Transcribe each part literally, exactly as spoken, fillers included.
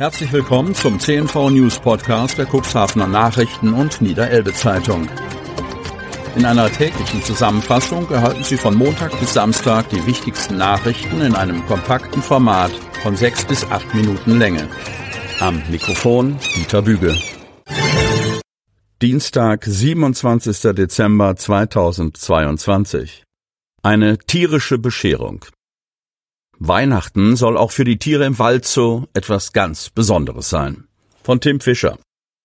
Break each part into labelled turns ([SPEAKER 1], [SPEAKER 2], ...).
[SPEAKER 1] Herzlich willkommen zum C N V News Podcast der Cuxhavener Nachrichten und Niederelbe Zeitung. In einer täglichen Zusammenfassung erhalten Sie von Montag bis Samstag die wichtigsten Nachrichten in einem kompakten Format von sechs bis acht Minuten Länge. Am Mikrofon Dieter Büge. Dienstag, siebenundzwanzigster Dezember zweitausendzweiundzwanzig. Eine tierische Bescherung. Weihnachten soll auch für die Tiere im Waldzoo etwas ganz Besonderes sein. Von Tim Fischer.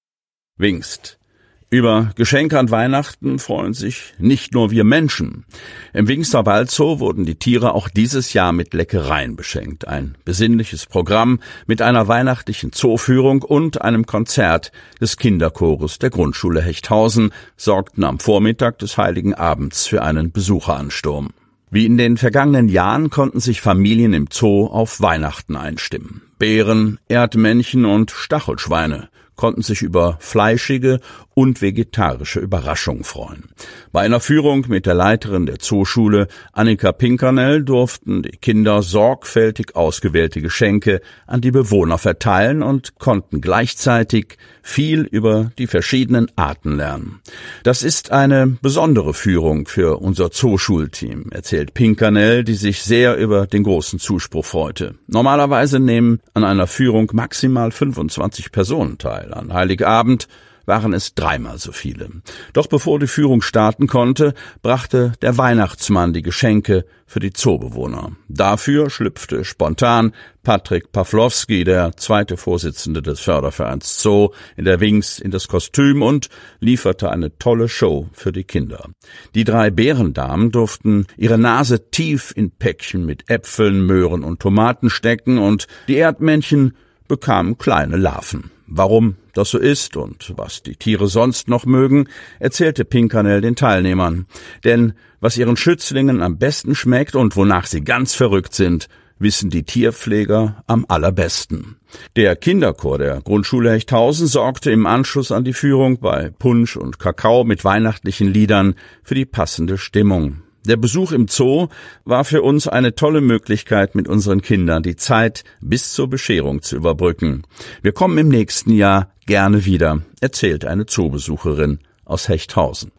[SPEAKER 1] Wingst. Über Geschenke an Weihnachten freuen sich nicht nur wir Menschen. Im Wingster Waldzoo wurden die Tiere auch dieses Jahr mit Leckereien beschenkt. Ein besinnliches Programm mit einer weihnachtlichen Zooführung und einem Konzert des Kinderchores der Grundschule Hechthausen sorgten am Vormittag des Heiligen Abends für einen Besucheransturm. Wie in den vergangenen Jahren konnten sich Familien im Zoo auf Weihnachten einstimmen. Bären, Erdmännchen und Stachelschweine konnten sich über fleischige und vegetarische Überraschungen freuen. Bei einer Führung mit der Leiterin der Zooschule, Annika Pinkernell, durften die Kinder sorgfältig ausgewählte Geschenke an die Bewohner verteilen und konnten gleichzeitig viel über die verschiedenen Arten lernen. Das ist eine besondere Führung für unser Zooschulteam, erzählt Pinkernell, die sich sehr über den großen Zuspruch freute. Normalerweise nehmen an einer Führung maximal fünfundzwanzig Personen teil. An Heiligabend waren es dreimal so viele. Doch bevor die Führung starten konnte, brachte der Weihnachtsmann die Geschenke für die Zoobewohner. Dafür schlüpfte spontan Patrick Pawlowski, der zweite Vorsitzende des Fördervereins Zoo, in der Wingst in das Kostüm und lieferte eine tolle Show für die Kinder. Die drei Bärendamen durften ihre Nase tief in Päckchen mit Äpfeln, Möhren und Tomaten stecken und die Erdmännchen bekamen kleine Larven. Warum das so ist und was die Tiere sonst noch mögen, erzählte Pinkernell den Teilnehmern. Denn was ihren Schützlingen am besten schmeckt und wonach sie ganz verrückt sind, wissen die Tierpfleger am allerbesten. Der Kinderchor der Grundschule Hechthausen sorgte im Anschluss an die Führung bei Punsch und Kakao mit weihnachtlichen Liedern für die passende Stimmung. Der Besuch im Zoo war für uns eine tolle Möglichkeit, mit unseren Kindern die Zeit bis zur Bescherung zu überbrücken. Wir kommen im nächsten Jahr gerne wieder, erzählt eine Zoobesucherin aus Hechthausen.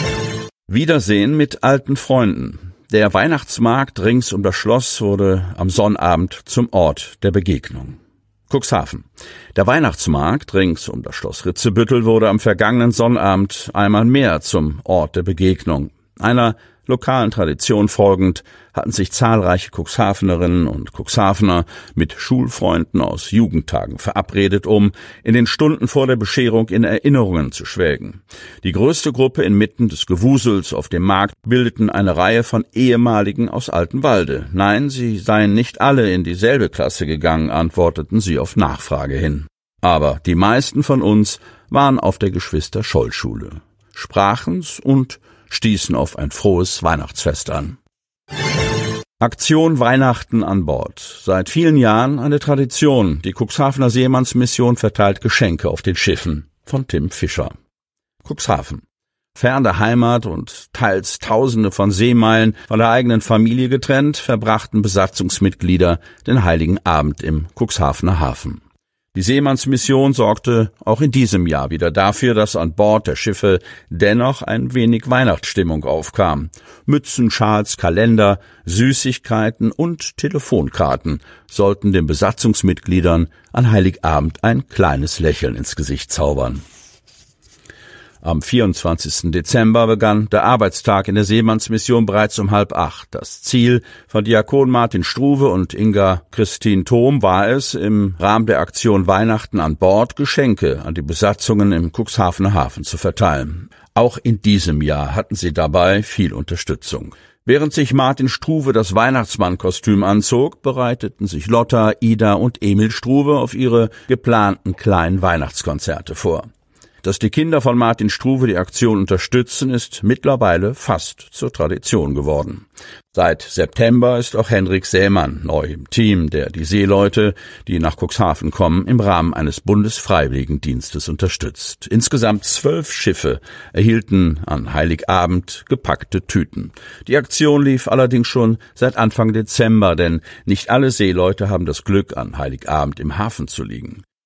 [SPEAKER 1] Wiedersehen mit alten Freunden. Der Weihnachtsmarkt rings um das Schloss wurde am Sonnabend zum Ort der Begegnung. Cuxhaven. Der Weihnachtsmarkt rings um das Schloss Ritzebüttel wurde am vergangenen Sonnabend einmal mehr zum Ort der Begegnung. Einer lokalen Tradition folgend hatten sich zahlreiche Cuxhavenerinnen und Cuxhavener mit Schulfreunden aus Jugendtagen verabredet, um in den Stunden vor der Bescherung in Erinnerungen zu schwelgen. Die größte Gruppe inmitten des Gewusels auf dem Markt bildeten eine Reihe von Ehemaligen aus Altenwalde. Nein, sie seien nicht alle in dieselbe Klasse gegangen, antworteten sie auf Nachfrage hin. Aber die meisten von uns waren auf der Geschwister-Scholl-Schule, sprachen's und stießen auf ein frohes Weihnachtsfest an. Aktion Weihnachten an Bord. Seit vielen Jahren eine Tradition. Die Cuxhavener Seemannsmission verteilt Geschenke auf den Schiffen. Von Tim Fischer. Cuxhaven. Fern der Heimat und teils Tausende von Seemeilen von der eigenen Familie getrennt, verbrachten Besatzungsmitglieder den Heiligen Abend im Cuxhavener Hafen. Die Seemannsmission sorgte auch in diesem Jahr wieder dafür, dass an Bord der Schiffe dennoch ein wenig Weihnachtsstimmung aufkam. Mützen, Schals, Kalender, Süßigkeiten und Telefonkarten sollten den Besatzungsmitgliedern an Heiligabend ein kleines Lächeln ins Gesicht zaubern. Am vierundzwanzigsten Dezember begann der Arbeitstag in der Seemannsmission bereits um halb acht. Das Ziel von Diakon Martin Struve und Inga Christine Thom war es, im Rahmen der Aktion Weihnachten an Bord Geschenke an die Besatzungen im Cuxhavener Hafen zu verteilen. Auch in diesem Jahr hatten sie dabei viel Unterstützung. Während sich Martin Struve das Weihnachtsmannkostüm anzog, bereiteten sich Lotta, Ida und Emil Struve auf ihre geplanten kleinen Weihnachtskonzerte vor. Dass die Kinder von Martin Struve die Aktion unterstützen, ist mittlerweile fast zur Tradition geworden. Seit September ist auch Henrik Sämann neu im Team, der die Seeleute, die nach Cuxhaven kommen, im Rahmen eines Bundesfreiwilligendienstes unterstützt. Insgesamt zwölf Schiffe erhielten an Heiligabend gepackte Tüten. Die Aktion lief allerdings schon seit Anfang Dezember, denn nicht alle Seeleute haben das Glück, an Heiligabend im Hafen zu liegen.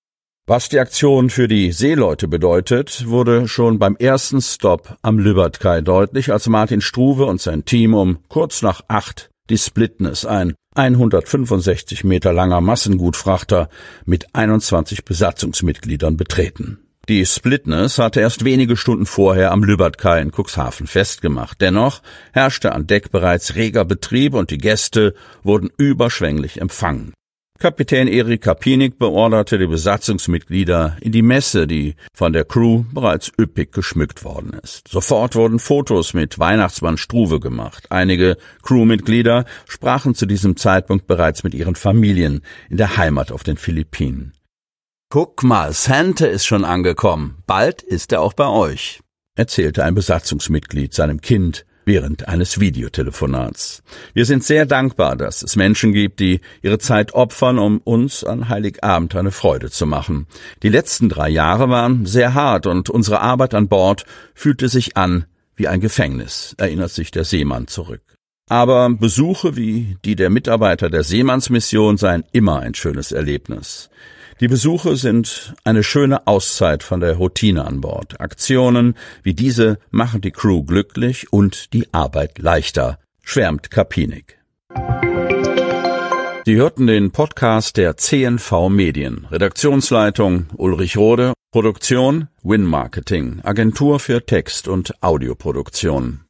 [SPEAKER 1] Was die Aktion für die Seeleute bedeutet, wurde schon beim ersten Stopp am Lübbert-Kai deutlich, als Martin Struve und sein Team um kurz nach acht die Splitness, ein hundertfünfundsechzig Meter langer Massengutfrachter mit einundzwanzig Besatzungsmitgliedern, betreten. Die Splitness hatte erst wenige Stunden vorher am Lübbert-Kai in Cuxhaven festgemacht. Dennoch herrschte an Deck bereits reger Betrieb und die Gäste wurden überschwänglich empfangen. Kapitän Erik Kapinik beorderte die Besatzungsmitglieder in die Messe, die von der Crew bereits üppig geschmückt worden ist. Sofort wurden Fotos mit Weihnachtsmann Struve gemacht. Einige Crewmitglieder sprachen zu diesem Zeitpunkt bereits mit ihren Familien in der Heimat auf den Philippinen. »Guck mal, Santa ist schon angekommen. Bald ist er auch bei euch«, erzählte ein Besatzungsmitglied seinem Kind während eines Videotelefonats. »Wir sind sehr dankbar, dass es Menschen gibt, die ihre Zeit opfern, um uns an Heiligabend eine Freude zu machen. Die letzten drei Jahre waren sehr hart und unsere Arbeit an Bord fühlte sich an wie ein Gefängnis«, erinnert sich der Seemann zurück. Aber Besuche wie die der Mitarbeiter der Seemannsmission seien immer ein schönes Erlebnis. Die Besuche sind eine schöne Auszeit von der Routine an Bord. Aktionen wie diese machen die Crew glücklich und die Arbeit leichter, schwärmt Kapinik. Sie hörten den Podcast der C N V Medien. Redaktionsleitung Ulrich Rode, Produktion Win Marketing, Agentur für Text- und Audioproduktion.